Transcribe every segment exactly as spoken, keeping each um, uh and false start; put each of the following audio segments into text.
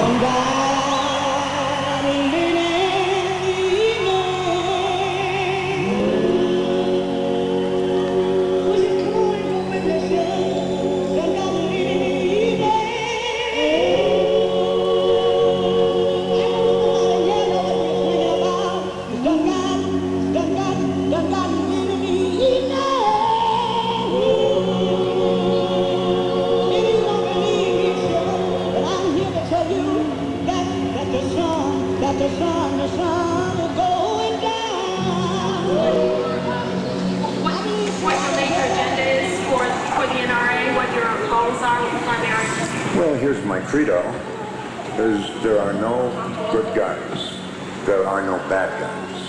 The sun, the sun is going down. What, what your major agenda is for, for the N R A, what your goals are, what your primary... Well, here's my credo. There's, there are no good guns. There are no bad guns.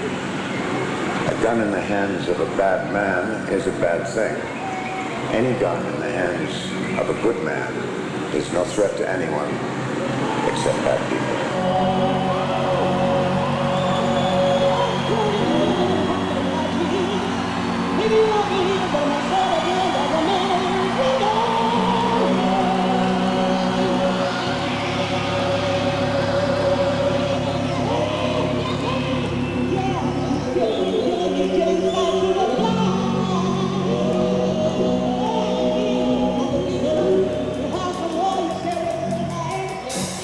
A gun in the hands of a bad man is a bad thing. Any gun in the hands of a good man is no threat to anyone except bad people.